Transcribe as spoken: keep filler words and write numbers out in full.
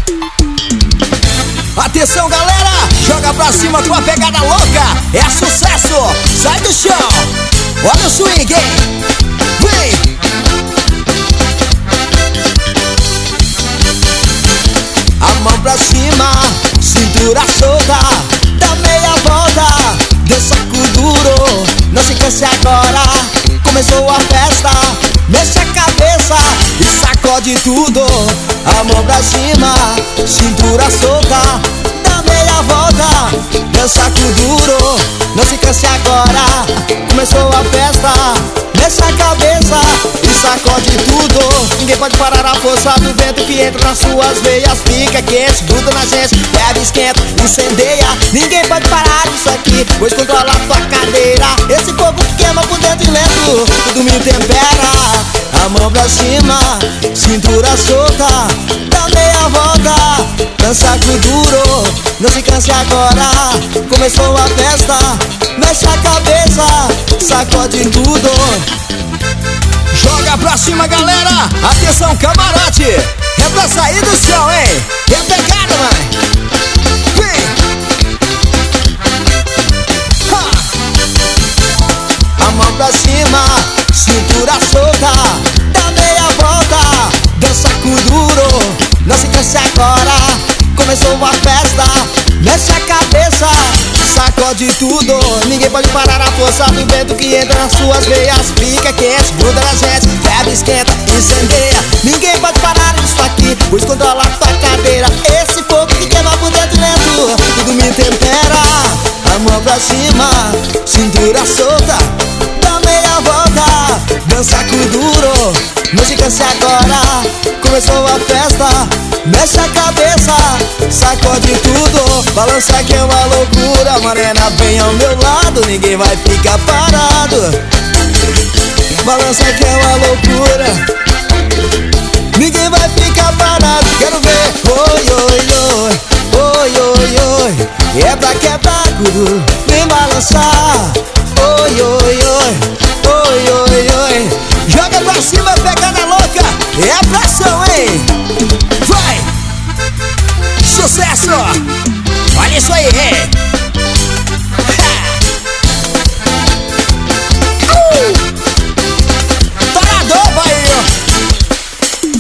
Atenção galera, joga pra cima com a pegada louca. É sucesso, sai do chão. Olha o swing, hein? Vem! A mão pra cima, cintura solta, dá meia volta, dança com duro, não se canse agora. Começou a festa, mexe a cabeça e sacode tudo. A mão pra cima, cintura solta, dá meia volta, dança com duro, não se canse agora. Começou a festa, mexe a cabeça e sacode tudo. Ninguém pode parar a força do vento que entra nas suas veias. Fica quente, gruda na gente, bebe, esquenta, incendeia. Ninguém pode parar isso aqui, pois controla a tua cadeira. Esse fogo que queima por dentro e lento, tudo me tempera. A mão pra cima, cintura solta, dá meia volta, dança com duro, não se canse agora. Começou a festa, mexe a cabeça, sacode tudo. Joga pra cima galera, atenção camarote, é pra sair do chão, hein? É pegada, mãe. Vem! Ha! A mão pra cima, cintura solta, dá meia volta, dança com duro, não se canse agora. Começou a festa, mexe a cabeça, sacode tudo. Ninguém pode parar a força do vento que entra nas suas veias. Fica quente, gruda na gente, bebe, esquenta, incendeia. Ninguém pode parar isso aqui, pois controla a tua cadeira. Esse fogo que queima por dentro lento, tudo me tempera. A mão pra cima, cintura solta, dá meia volta, dança com duro, não se canse agora. Começou a festa, mexe a cabeça, sacode tudo. Balança que é uma loucura, morena vem ao meu lado, ninguém vai ficar parado. Balança que é uma loucura, ninguém vai ficar parado. Quero ver, oi, oi, oi, oi, oi, oi. É pra quebrar tudo, vem balançar. Oi, oi, oi, oi, oi, oi. Joga pra cima, pegada louca, é a pressão, hein? Vai! Sucesso! Olha isso aí, hein?